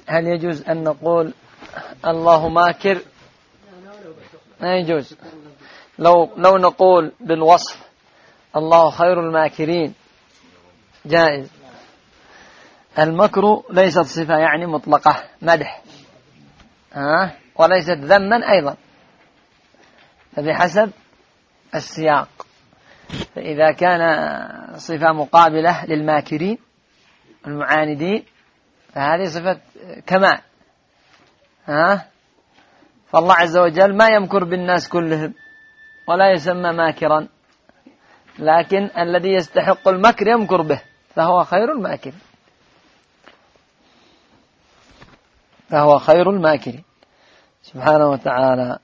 هل يجوز أن نقول الله ماكر؟ لا يجوز. لو نقول بالوصف الله خير الماكرين جائز. المكر ليست صفة يعني مطلقة مدح، وليست ذما أيضا، فبحسب السياق. فإذا كان صفة مقابلة للماكرين المعاندين فهذه صفة كمال. فالله عز وجل ما يمكر بالناس كلهم ولا يسمى ماكرا، لكن الذي يستحق المكر يمكر به، فهو خير الماكر، فهو خير الماكر سبحانه وتعالى.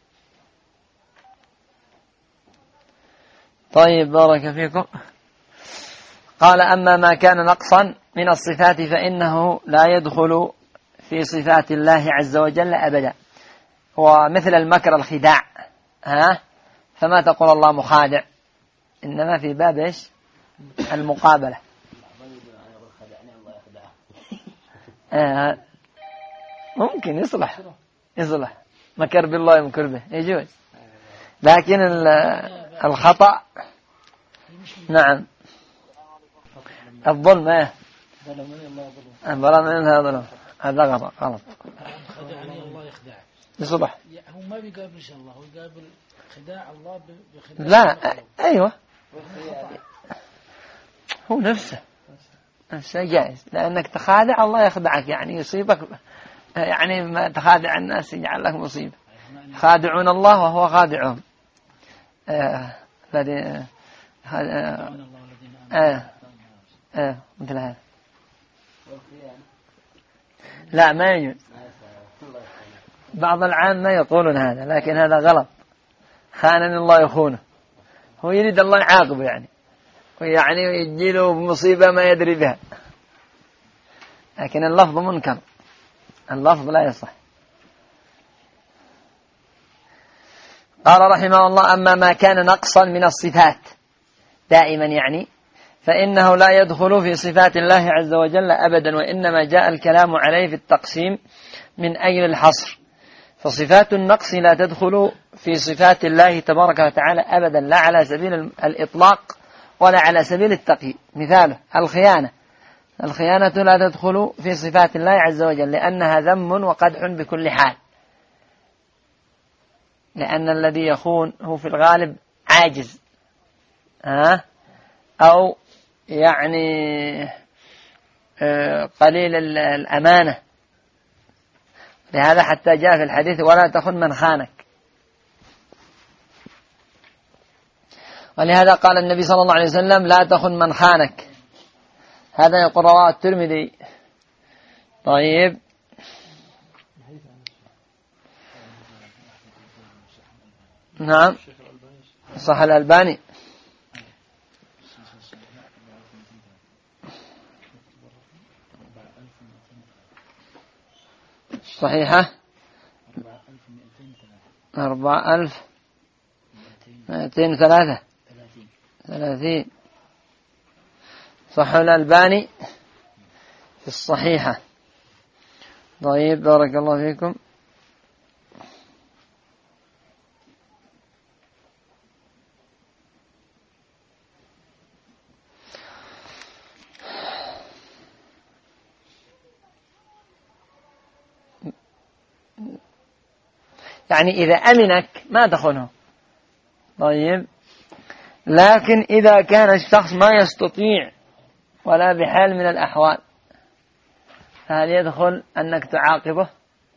طيب بارك فيكم. قال أما ما كان نقصا من الصفات فإنه لا يدخل في صفات الله عز وجل أبدا، ومثل المكر الخداع، فما تقول الله مخادع، إنما في باب إيش؟ المقابلة. ممكن يصلح مكر بالله يمكر به يجوز، لكن الخطأ نعم الظلم هذا غلط. يصلح هو ما بيقابلش الله، هو يقابل خداع الله بخداع. لا أيوة هو نفسه جائز، لأنك تخادع الله يخدعك، يعني يصيبك، يعني ما تخادع الناس يجعل لك مصيبة. خادعون الله وهو خادعهم. مثل هذا. لا ما يجوز. بعض العامة يقولون هذا، لكن هذا غلط. خانني الله يخونه، هو يريد الله يعاقبه يعني يجيله مصيبة ما يدري بها، لكن اللفظ منكر، اللفظ لا يصح. قال رحمه الله أما ما كان نقصا من الصفات دائما يعني فإنه لا يدخل في صفات الله عز وجل أبدا، وإنما جاء الكلام عليه في التقسيم من أجل الحصر، فصفات النقص لا تدخل في صفات الله تبارك وتعالى أبدا، لا على سبيل الإطلاق ولا على سبيل التقييد. مثاله الخيانة لا تدخل في صفات الله عز وجل، لأنها ذم وقدح بكل حال، لأن الذي يخون هو في الغالب عاجز أو يعني قليل الأمانة. لهذا حتى جاء في الحديث ولا تخن من خانك. ولهذا قال النبي صلى الله عليه وسلم لا تخن من خانك، هذا يقول رواه الترمذي. طيب نعم صح الألباني صحيحة 4233 صح الألباني في الصحيحة. طيب بارك الله فيكم. يعني إذا أمنك ما تخونه. طيب لكن إذا كان الشخص ما يستطيع ولا بحال من الأحوال فهل يدخل أنك تعاقبه؟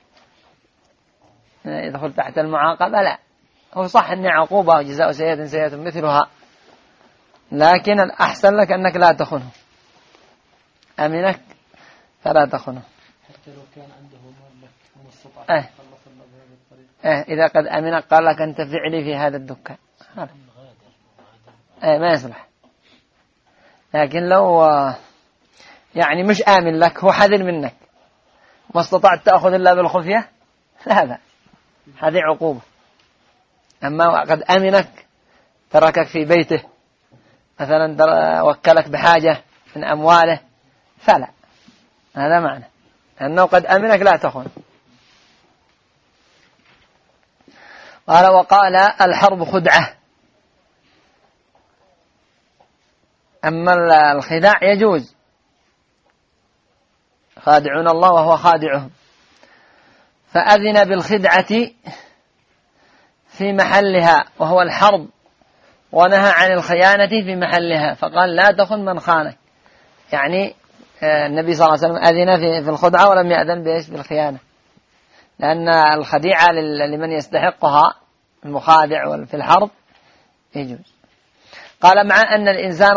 يدخل تحت المعاقبة؟ لا، هو صح أن عقوبة وجزاء سيئة سيئة مثلها، لكن الأحسن لك أنك لا تخونه. أمنك فلا تخونه حتى لو كان عنده مالك ومستطاع يخلص الله بهذه الطريقة. إذا قد أمنك قال لك أنت فعلي في هذا الدكان ما يصلح. لكن لو يعني مش آمن لك، هو حذر منك، ما استطعت تأخذ إلا بالخفية، لا بأس، هذه عقوبة. أما قد أمنك تركك في بيته مثلا، وكلك بحاجة من أمواله، فلا، هذا معنى أنه قد أمنك لا تخن. وقال الحرب خدعة، أما الخداع يجوز، خادعون الله وهو خادعهم، فأذن بالخدعة في محلها وهو الحرب، ونهى عن الخيانة في محلها، فقال لا تخن من خانك. يعني النبي صلى الله عليه وسلم أذن في الخدعة ولم يأذن بالخيانة، لأن الخديعة لمن يستحقها المخادع في الحرب يجوز. قال مع أن الإنسان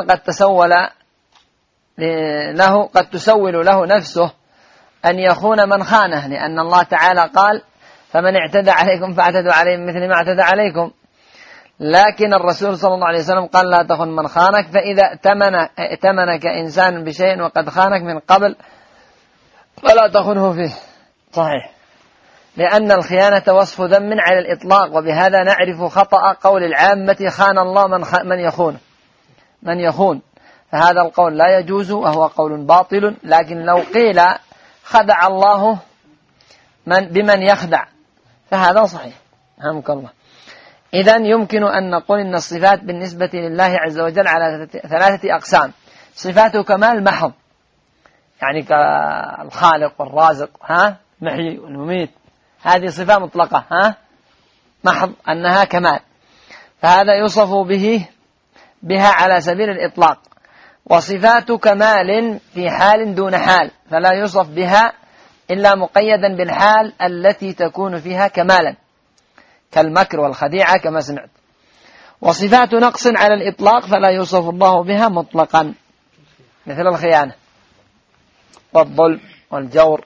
قد تسول له نفسه أن يخون من خانه، لأن الله تعالى قال فمن اعتدى عليكم فاعتدوا عليه مثل ما اعتدى عليكم. لكن الرسول صلى الله عليه وسلم قال لا تخن من خانك، فإذا ائتمنك إنسان بشيء وقد خانك من قبل فلا تخنه فيه. صحيح، لأن الخيانة وصف ذم على الإطلاق، وبهذا نعرف خطأ قول العامة خان الله من يخون، فهذا القول لا يجوز وهو قول باطل. لكن لو قيل خدع الله بمن يخدع فهذا صحيح. رحمك الله. إذن يمكن أن نقول إن الصفات بالنسبة لله عز وجل على 3 أقسام: صفات كمال محض، يعني كالخالق والرازق، محيي والمميت، هذه صفة مطلقة محض أنها كمال، فهذا يوصف بها على سبيل الإطلاق. وصفات كمال في حال دون حال، فلا يوصف بها إلا مقيدا بالحال التي تكون فيها كمالا، كالمكر والخديعة كما سمعت. وصفات نقص على الإطلاق فلا يوصف الله بها مطلقا، مثل الخيانة والظلم والجور.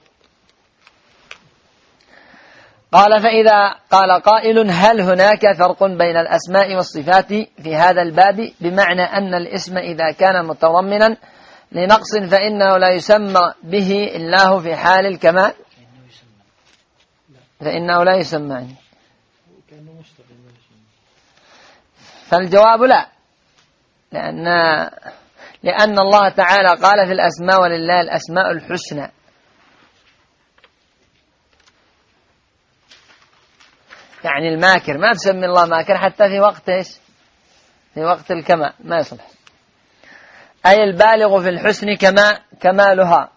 قال فإذا قال قائل هل هناك فرق بين الأسماء والصفات في هذا الباب، بمعنى أن الاسم إذا كان متضمنا لنقص فإنه لا يسمى به إلا هو في حال الكمال، فإنه لا يسمى. فالجواب لا، لأن الله تعالى قال في الأسماء ولله الأسماء الحسنى، يعني الماكر ما تسمي الله ماكر حتى في وقت في وقت الكمال ما يصلح، أي البالغ في الحسن كمالها،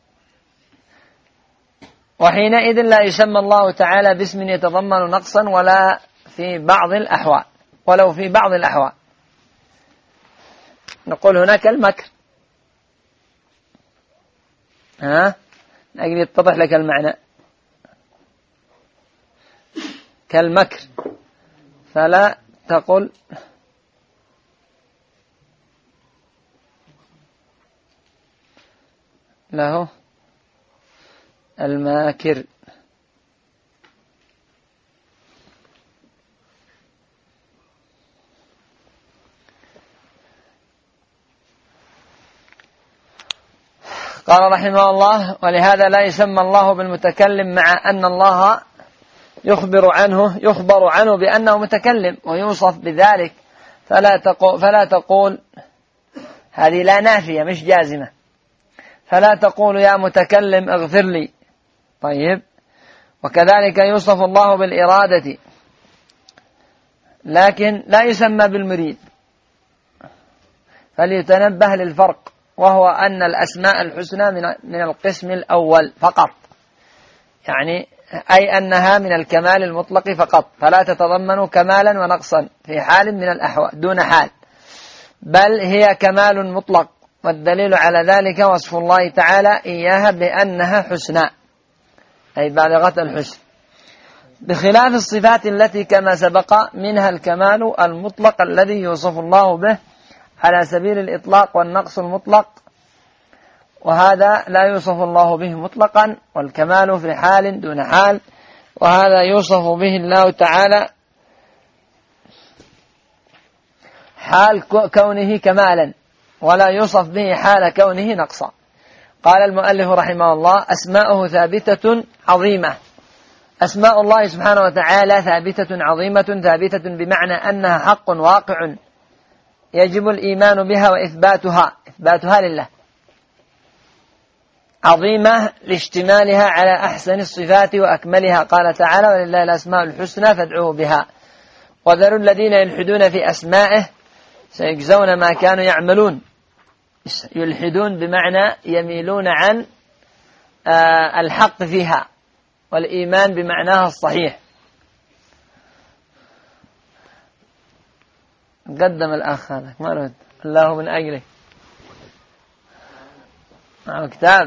وحينئذ لا يسمى الله تعالى باسم يتضمن نقصا ولو في بعض الأحوال. نقول هناك المكر، لكن يتضح لك المعنى، كالمكر فلا تقل له الماكر. قال رحمه الله ولهذا لا يسمى الله بالمتكلم، مع أن الله يخبر عنه بأنه متكلم ويوصف بذلك، فلا تقول هذه لا نافية مش جازمة، فلا تقول يا متكلم اغفر لي. طيب، وكذلك يوصف الله بالإرادة لكن لا يسمى بالمريد، فليتنبه للفرق، وهو أن الأسماء الحسنى من القسم الأول فقط، يعني أي أنها من الكمال المطلق فقط، فلا تتضمن كمالا ونقصا في حال من الأحوال دون حال، بل هي كمال مطلق. والدليل على ذلك وصف الله تعالى إياها بأنها حسنى، أي بالغة الحسن، بخلاف الصفات التي كما سبق منها الكمال المطلق الذي يوصف الله به على سبيل الإطلاق والنقص المطلق، وهذا لا يوصف الله به مطلقا، والكمال في حال دون حال، وهذا يوصف به الله تعالى حال كونه كمالا، ولا يوصف به حال كونه نقصا. قال المؤلف رحمه الله أسماؤه ثابتة عظيمة. أسماء الله سبحانه وتعالى ثابتة عظيمة، ثابتة بمعنى أنها حق واقع يجب الإيمان بها وإثباتها لله، عظيمة لاشتمالها على أحسن الصفات وأكملها. قال تعالى: ولله الأسماء الحسنى فادعوه بها. وذروا الذين يلحدون في أسمائه سيجزون ما كانوا يعملون. يلحدون بمعنى يميلون عن الحق فيها، والإيمان بمعناها الصحيح. قدم الأخ هذا ما رد الله من أجله معه كتاب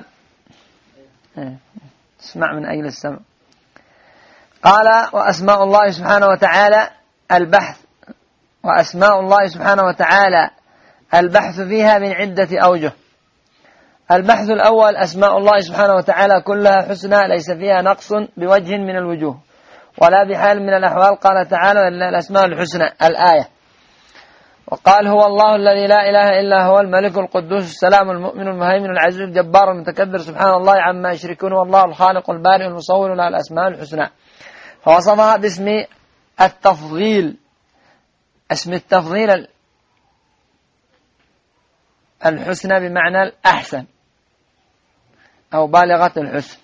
اسمع من أجل السمع. قال: وأسماء الله سبحانه وتعالى البحث وأسماء الله سبحانه وتعالى البحث فيها من عدة أوجه. البحث الأول: أسماء الله سبحانه وتعالى كلها حسنى ليس فيها نقص بوجه من الوجوه ولا بحال من الأحوال. قال تعالى: ولله الأسماء الحسنى الآية. وقال: هو الله الذي لا إله إلا هو الملك القدوس السلام المؤمن المهيمن العزيز الجبار المتكبر سبحان الله عما يشركون والله الخالق البارئ المصور له الأسماء الحسنى. فوصفها باسم التفضيل. اسم التفضيل الحسنى بمعنى الأحسن أو بالغة الحسن.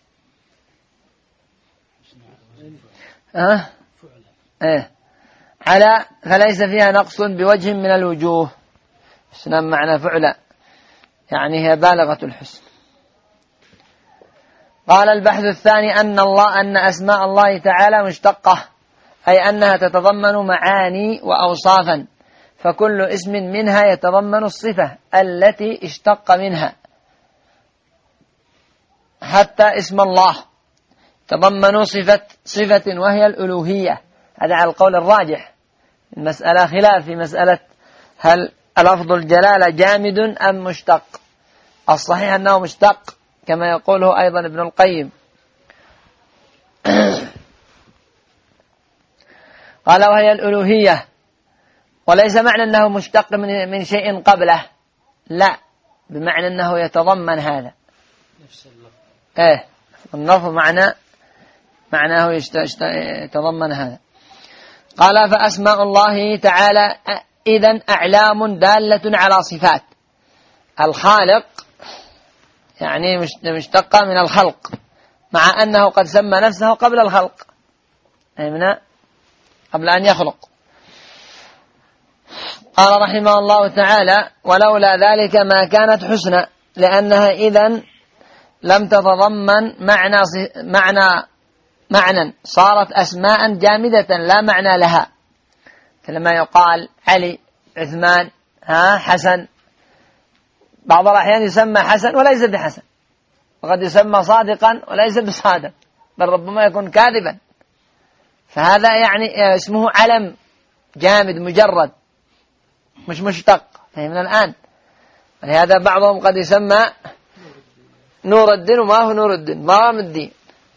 على فليس فيها نقص بوجه من الوجوه. حسنى معنى فعلا يعني هي بالغة الحسن. قال: البحث الثاني أن أسماء الله تعالى مشتقة، أي أنها تتضمن معاني وأوصافا، فكل اسم منها يتضمن الصفة التي اشتق منها. حتى اسم الله تضمن صفة وهي الألوهية. هذا على القول الراجح. المسألة خلاف في مسألة هل لفظ الجلالة جامد أم مشتق. الصحيح أنه مشتق كما يقوله أيضا ابن القيم. قال: وهي الألوهية، وليس معنى أنه مشتق من شيء قبله، لا، بمعنى أنه يتضمن هذا. اللفظ معناه يتضمن هذا. قال: فأسماء الله تعالى إذن أعلام دالة على صفات. الخالق يعني مشتقة من الخلق، مع أنه قد سمى نفسه قبل الخلق، قبل أن يخلق. قال رحمه الله تعالى: ولولا ذلك ما كانت حسنى، لأنها إذن لم تتضمن معنى صارت أسماء جامدة لا معنى لها، كلما يقال علي، عثمان، حسن. بعض الأحيان يسمى حسن وليس بحسن، وقد يسمى صادقا وليس بصادق، بل ربما يكون كاذبا. فهذا يعني اسمه علم جامد مجرد مش مشتق. فهمنا الآن؟ ولهذا بعضهم قد يسمى نور الدين وما هو نور الدين، مرام الدين.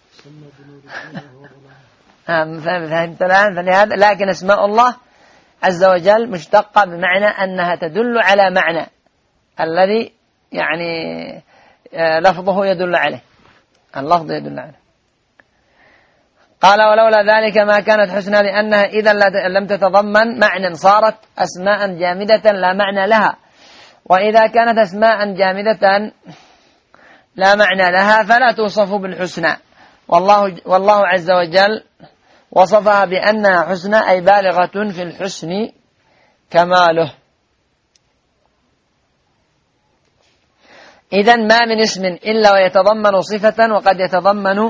فهمت الآن؟ فلهذا لكن اسماء الله عز وجل مشتقة بمعنى أنها تدل على معنى الذي يعني لفظه يدل عليه، اللفظ يدل عليه. قال: ولولا ذلك ما كانت حسنى، لأنها إذا لم تتضمن معنى صارت أسماء جامدة لا معنى لها. وإذا كانت أسماء جامدة لا معنى لها فلا توصف بالحسنى. والله عز وجل وصفها بأنها حسنى، أي بالغة في الحسن كماله. إذن ما من اسم إلا ويتضمن صفة، وقد يتضمن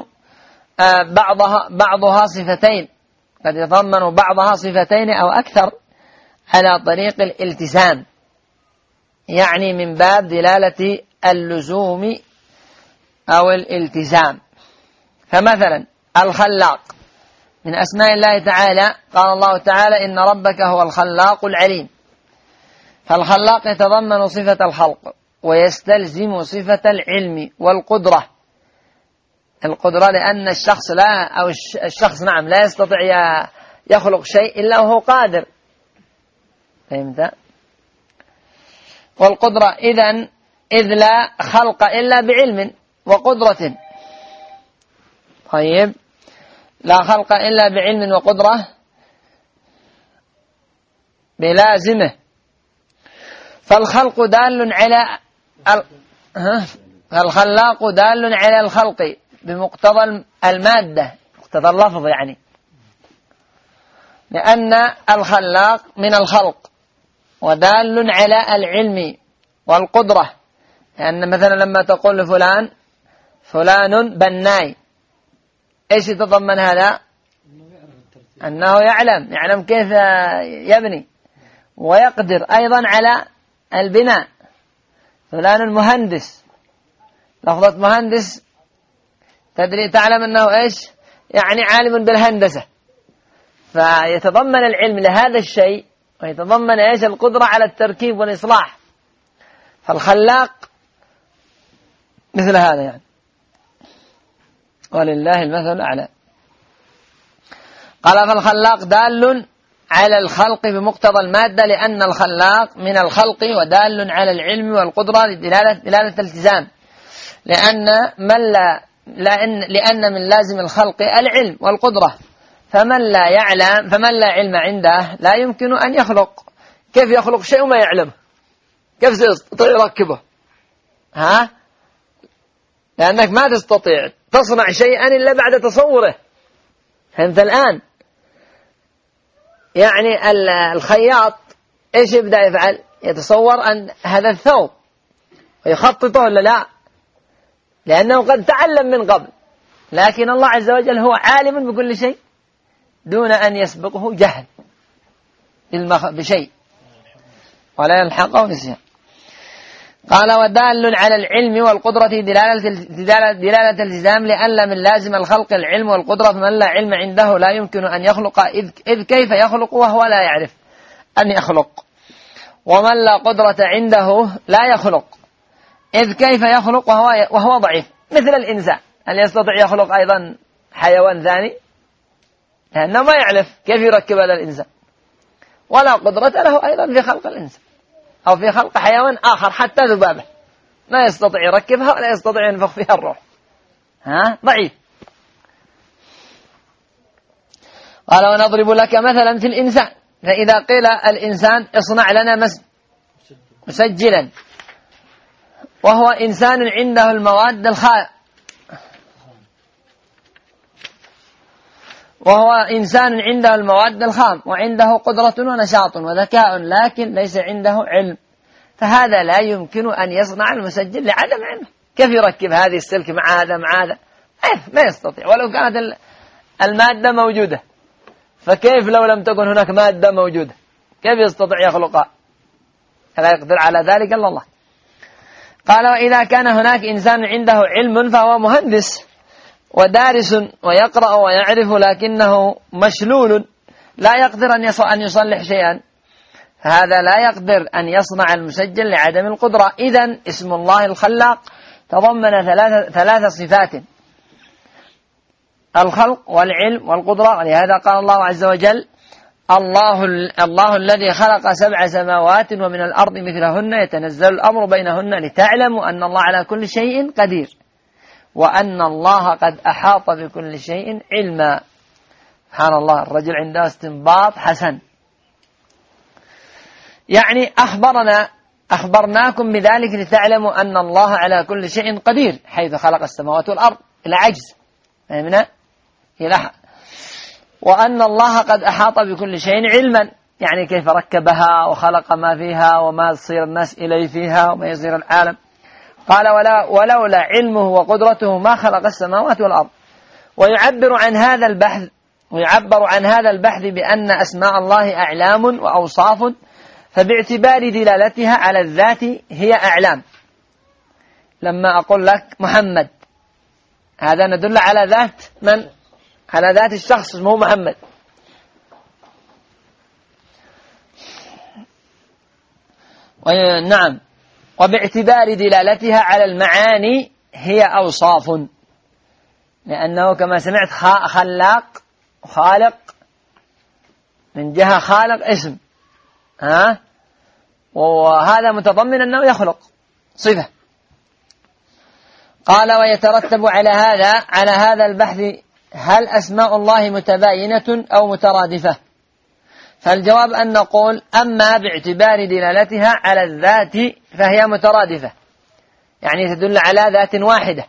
بعضها صفتين، قد يتضمن بعضها صفتين أو أكثر على طريق الالتزام، يعني من باب دلالة اللزوم أو الالتزام. فمثلا الخلاق من أسماء الله تعالى. قال الله تعالى: إن ربك هو الخلاق العليم. فالخلاق يتضمن صفة الخلق ويستلزم صفة العلم والقدرة. القدرة لأن الشخص لا يستطيع يخلق شيء إلا وهو قادر. فهمت؟ والقدرة إذ لا خلق إلا بعلم وقدرة. طيب، لا خلق إلا بعلم وقدرة بلازمه. فالخلق دال على فالخلاق دال على الخلق بمقتضى المادة، مقتضى اللفظ يعني، لأن الخلاق من الخلق، ودال على العلم والقدرة، لأن مثلا لما تقول لفلان فلان بناي، إيش يتضمن هذا؟ أنه يعلم كيف يبني ويقدر أيضا على البناء. فلان مهندس، لفظة مهندس تدري تعلم أنه إيش يعني؟ عالم بالهندسة، فيتضمن العلم لهذا الشيء، ويتضمن إيش؟ القدرة على التركيب والإصلاح. فالخلاق مثل هذا يعني، ولله المثل الأعلى. قال فالخلاق دال على الخلق بمقتضى المادة، لأن الخلاق من الخلق ودال على العلم والقدرة دلالة التزام، لأن من لازم الخلق العلم والقدرة، فمن لا علم عنده لا يمكن أن يخلق. كيف يخلق شيء ما يعلمه؟ كيف سيستطيع يركبه؟ لأنك ما تستطيع تصنع شيئا إلا بعد تصوره. فهمت الآن؟ يعني الخياط إيش يبدأ يفعل؟ يتصور أن هذا الثوب ويخططه ولا لا؟ لأنه قد تعلم من قبل، لكن الله عز وجل هو عالم بكل شيء دون أن يسبقه جهل بشيء ولا يلحقه نسيان. قال ودال على العلم والقدرة دلالة التزام، لأن من لازم الخلق العلم والقدرة، فمن لا علم عنده لا يمكن أن يخلق، إذ كيف يخلق وهو لا يعرف أن يخلق، ومن لا قدرة عنده لا يخلق، إذ كيف يخلق وهو ضعيف. مثل الإنسان، هل يستطيع يخلق أيضا حيوان ثاني؟ لأنه ما يعرف كيف يركب هذا الإنسان، ولا قدرة له أيضا في خلق الإنسان أو في خلق حيوان آخر، حتى ذبابة ما يستطيع يركبها ولا يستطيع ينفخ فيها الروح، ضعيف. قال ونضرب لك مثلا في الإنسان، فإذا قيل الإنسان اصنع لنا مسجلا، وهو إنسان عنده المواد الخام، وعنده قدرة ونشاط وذكاء، لكن ليس عنده علم، فهذا لا يمكن أن يصنع المسجل لعدم علمه. كيف يركب هذه السلك مع هذا ما يستطيع، ولو كانت المادة موجودة. فكيف لو لم تكن هناك مادة موجودة كيف يستطيع يخلقها؟ لا يقدر على ذلك إلا الله. قال وإذا كان هناك إنسان عنده علم فهو مهندس ودارس ويقرأ ويعرف، لكنه مشلول لا يقدر أن يصلح شيئا، فهذا لا يقدر أن يصنع المسجل لعدم القدرة. إذن اسم الله الخلاق تضمن ثلاث صفات: الخلق والعلم والقدرة. ولهذا قال الله عز وجل: الله الذي خلق 7 سماوات ومن الأرض مثلهن يتنزل الأمر بينهن لتعلموا أن الله على كل شيء قدير وأن الله قد أحاط بكل شيء علما. سبحان الله، الرجل عنده استنباط حسن. يعني أخبرناكم بذلك لتعلموا أن الله على كل شيء قدير، حيث خلق السماوات والأرض إلى عجز، فهمنا؟ وأن الله قد أحاط بكل شيء علما، يعني كيف ركبها وخلق ما فيها وما يصير الناس إليه فيها وما يصير العالم. قال ولولا علمه وقدرته ما خلق السماوات والأرض. ويعبر عن هذا البحث بأن أسماء الله أعلام وأوصاف، فباعتبار دلالتها على الذات هي أعلام. لما أقول لك محمد، هذا ندل على ذات من؟ على ذات الشخص اسمه محمد. نعم. وباعتبار دلالتها على المعاني هي أوصاف، لأنه كما سمعت خلاق وخالق، من جهة خالق اسم، وهذا متضمن أنه يخلق صفة. قال ويترتب على هذا البحث هل أسماء الله متباينة أو مترادفة؟ فالجواب أن نقول أما باعتبار دلالتها على الذات فهي مترادفة، يعني تدل على ذات واحدة،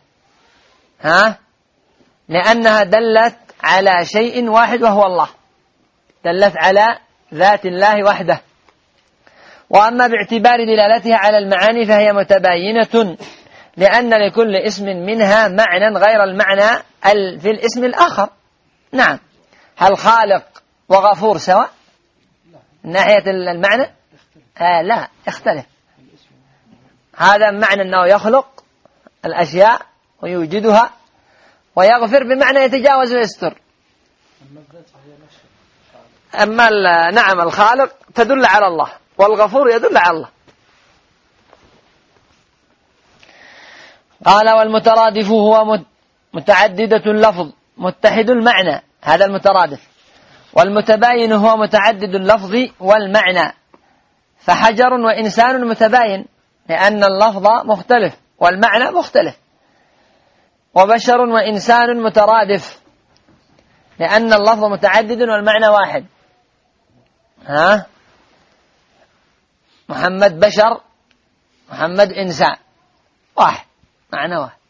لأنها دلت على شيء واحد وهو الله، دلت على ذات الله وحده. وأما باعتبار دلالتها على المعاني فهي متباينة، لأن لكل اسم منها معنى غير المعنى في الاسم الآخر. نعم. هل خالق وغفور سواء من ناحية المعنى؟ لا، يختلف. هذا معنى أنه يخلق الأشياء ويوجدها، ويغفر بمعنى يتجاوز ويستر. أما نعم الخالق تدل على الله، والغفور يدل على الله. قال والمترادف هو متعددة اللفظ متحد المعنى، هذا المترادف. والمتباين هو متعدد اللفظ والمعنى، فحجر وإنسان متباين لأن اللفظ مختلف والمعنى مختلف. وبشر وإنسان مترادف لأن اللفظ متعدد والمعنى واحد. محمد بشر، محمد إنسان، واحد، معنى واحد.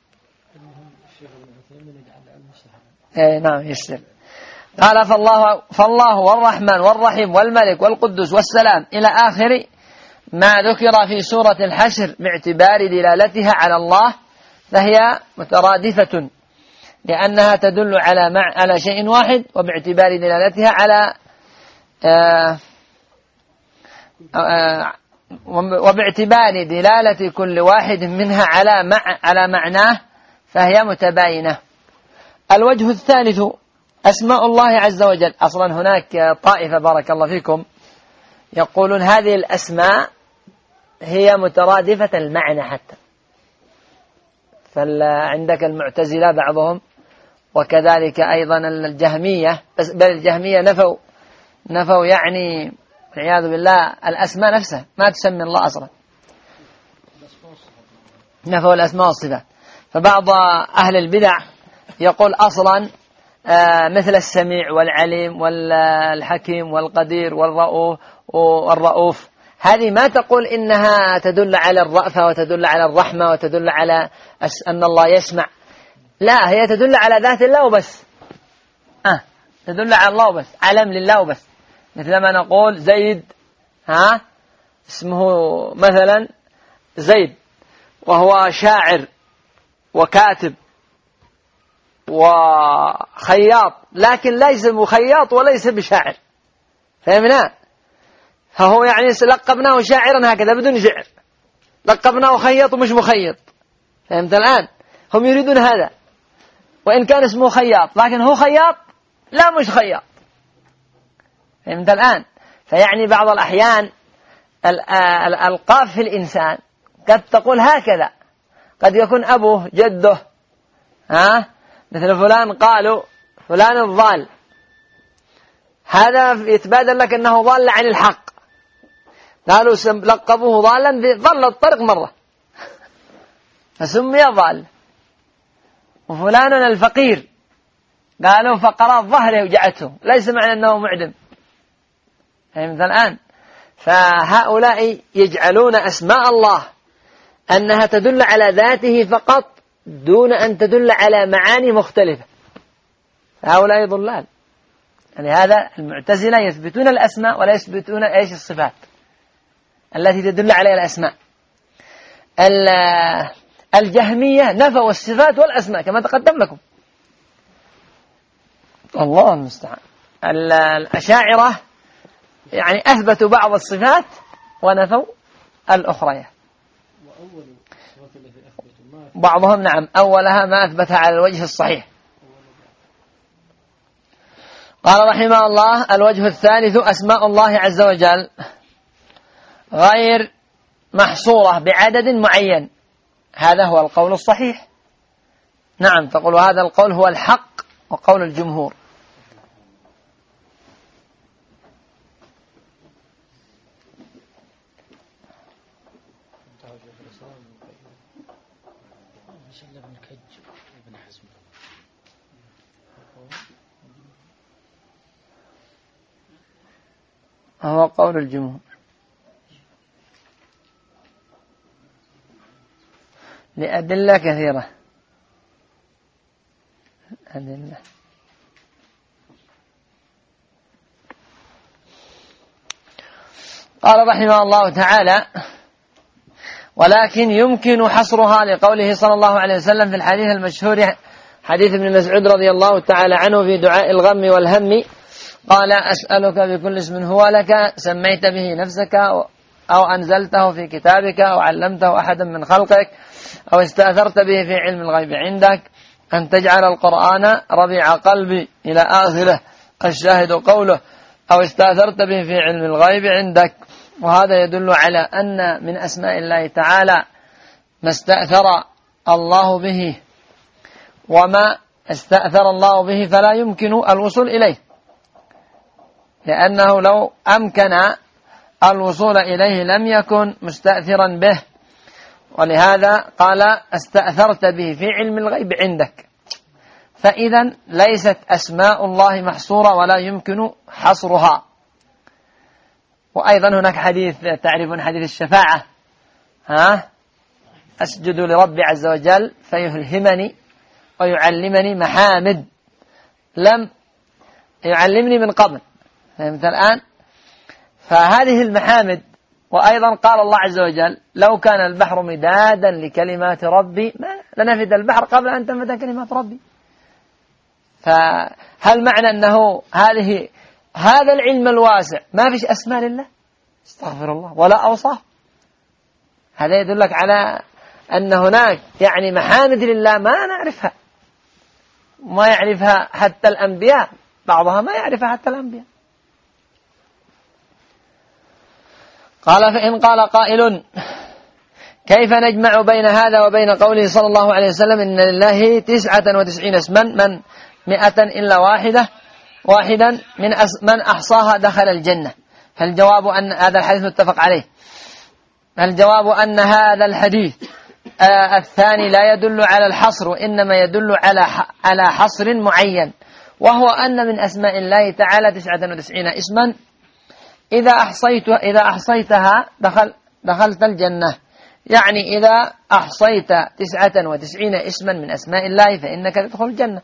نعم يسلم. قال فالله والرحمن والرحيم والملك والقدوس والسلام إلى آخر ما ذكر في سورة الحشر باعتبار دلالتها على الله، فهي مترادفة لأنها تدل على شيء واحد، وباعتبار دلالتها على وباعتبار دلالة كل واحد منها على معناه فهي متباينة. الوجه الثالث أسماء الله عز وجل. أصلا هناك طائفة بارك الله فيكم يقولون هذه الأسماء هي مترادفة المعنى حتى، فعندك المعتزلة بعضهم، وكذلك أيضا الجهمية، بل الجهمية نفوا يعني والعياذ بالله الأسماء نفسها، ما تسمي الله أصلا، نفوا الأسماء والصفات. فبعض أهل البدع يقول أصلا مثل السميع والعليم والحكيم والقدير والرؤوف، هذه ما تقول إنها تدل على الرأفة وتدل على الرحمة وتدل على أن الله يسمع، لا، هي تدل على ذات الله وبس. تدل على الله وبس، علم لله وبس. مثل ما نقول زيد اسمه مثلا زيد، وهو شاعر وكاتب وخياط، لكن ليس بخياط وليس بشاعر، فهمنا؟ فهو يعني لقبناه شاعرا هكذا بدون شعر، لقبناه خياط ومش مخيط، فهمت الآن؟ هم يريدون هذا، وإن كان اسمه خياط لكن هو خياط لا مش خياط، فهمت الآن؟ فيعني بعض الأحيان الألقاب في الإنسان قد تقول هكذا، قد يكون أبوه جده مثل فلان قالوا فلان الضال، هذا يتبادل لك أنه ضال عن الحق، قالوا لقبوه ضالا ضل الطريق مرة فسمي ضال. وفلان الفقير قالوا فقرات ظهره وجعته، ليس معنى أنه معدم، فهمت الآن؟ فهؤلاء يجعلون أسماء الله أنها تدل على ذاته فقط دون أن تدل على معاني مختلفة، فهؤلاء ضلال. لهذا المعتزلة يثبتون الأسماء ولا يثبتون الصفات التي تدل عليها الأسماء. الجهمية نفوا الصفات والأسماء كما تقدم لكم، الله المستعان. الأشاعرة يعني أثبتوا بعض الصفات ونفوا الأخرى، بعضهم نعم أولها ما أثبتها على الوجه الصحيح. قال رحمه الله الوجه الثالث أسماء الله عز وجل غير محصورة بعدد معين، هذا هو القول الصحيح. نعم تقول هذا القول هو الحق وقول الجمهور. هو قول الجمهور. لأدلة كثيرة. أدلة. قال رحمه الله تعالى: ولكن يمكن حصرها لقوله صلى الله عليه وسلم في الحديث المشهور حديث ابن مسعود رضي الله تعالى عنه في دعاء الغم والهم، قال: أسألك بكل اسم هو لك سميت به نفسك أو أنزلته في كتابك أو علمته أحدا من خلقك أو استأثرت به في علم الغيب عندك أن تجعل القرآن ربيع قلبي إلى آخره، الشاهد قوله أو استأثرت به في علم الغيب عندك. وهذا يدل على أن من أسماء الله تعالى ما استأثر الله به، وما استأثر الله به فلا يمكن الوصول إليه، لأنه لو أمكن الوصول إليه لم يكن مستأثرا به. ولهذا قال: استأثرت به في علم الغيب عندك. فإذا ليست أسماء الله محصورة ولا يمكن حصرها. وأيضا هناك حديث، تعرفون حديث الشفاعة، أسجد لربي عز وجل فيلهمني ويعلمني محامد لم يعلمني من قبل. فهمت الآن؟ فهذه المحامد. وأيضا قال الله عز وجل: لو كان البحر مدادا لكلمات ربي لنفد البحر قبل أن تنفد كلمات ربي. فهل معنى أنه هذا العلم الواسع ما فيش أسماء لله؟ استغفر الله، ولا أوصاف. هذا يدلك على أن هناك يعني محامد لله ما نعرفها، ما يعرفها حتى الأنبياء، بعضها ما يعرفها حتى الأنبياء. قال: فإن قال قائل: كيف نجمع بين هذا وبين قوله صلى الله عليه وسلم: إن لله 99 اسما من 100 إلا واحدا من أحصاها دخل الجنة؟ فالجواب أن هذا الحديث متفق عليه. فالجواب أن هذا الحديث الثاني لا يدل على الحصر، وإنما يدل على حصر معين، وهو أن من أسماء الله تعالى 99 اسما إذا أحصيتها دخلت الجنة. يعني إذا أحصيت 99 اسما من أسماء الله فإنك تدخل الجنة.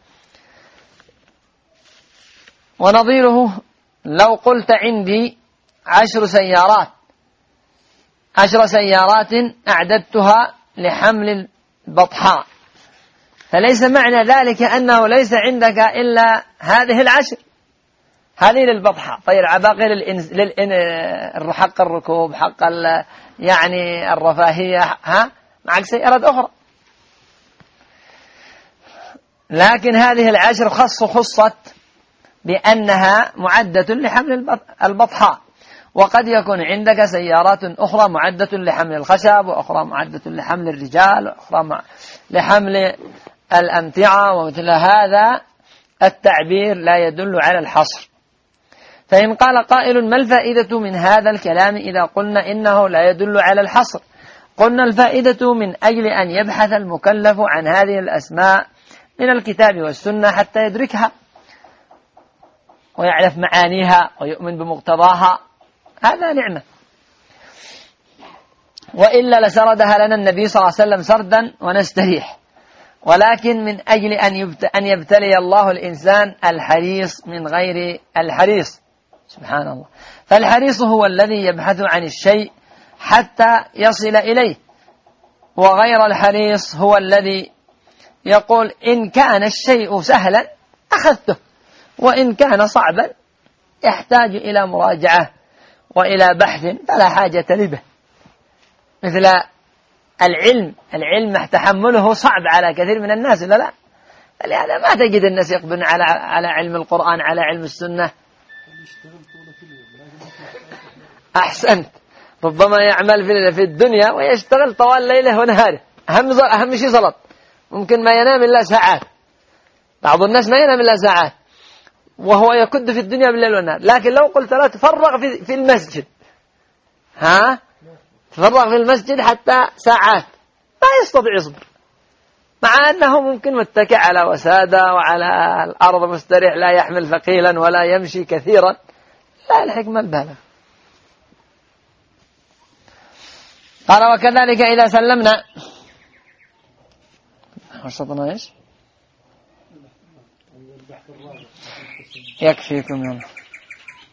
ونظيره لو قلت: عندي 10 سيارات أعددتها لحمل البطحاء، فليس معنى ذلك أنه ليس عندك إلا هذه 10. هذه للبطحاء. طيب باقي حق الركوب، حق يعني الرفاهية، معك سيارات أخرى. لكن هذه 10 خصت بأنها معدة لحمل البطحاء. وقد يكون عندك سيارات أخرى معدة لحمل الخشب، وأخرى معدة لحمل الرجال، وأخرى لحمل الأمتعة، ومثل هذا التعبير لا يدل على الحصر. فإن قال قائل: ما الفائدة من هذا الكلام إذا قلنا إنه لا يدل على الحصر؟ قلنا: الفائدة من أجل أن يبحث المكلف عن هذه الأسماء من الكتاب والسنة حتى يدركها ويعرف معانيها ويؤمن بمقتضاها. هذا نعمة. وإلا لسردها لنا النبي صلى الله عليه وسلم سردا ونستريح. ولكن من أجل أن يبتلي الله الإنسان الحريص من غير الحريص، سبحان الله. فالحريص هو الذي يبحث عن الشيء حتى يصل إليه، وغير الحريص هو الذي يقول: إن كان الشيء سهلا أخذته، وإن كان صعبا يحتاج إلى مراجعة وإلى بحث فلا حاجة به. مثل العلم تحمله صعب على كثير من الناس، لا لهذا ما تجد الناس يقبلون على علم القرآن، على علم السنة. أحسنت. ربما يعمل في الدنيا ويشتغل طوال ليله ونهاره، أهم شيء صلاة، ممكن ما ينام إلا ساعات. بعض الناس ما ينام إلا ساعات وهو يكد في الدنيا بالليل والنهار. لكن لو قلت لا تفرغ في المسجد، تفرغ في المسجد حتى ساعات، ما يستطيع يصبر، مع أنه ممكن متكئ على وسادة وعلى الأرض مستريح، لا يحمل ثقيلا ولا يمشي كثيرا. لا، الحكمة البالغ. قال: وكذلك إذا سلمنا وصلنا إيش؟ البحث الرابع يكفيكم يلا.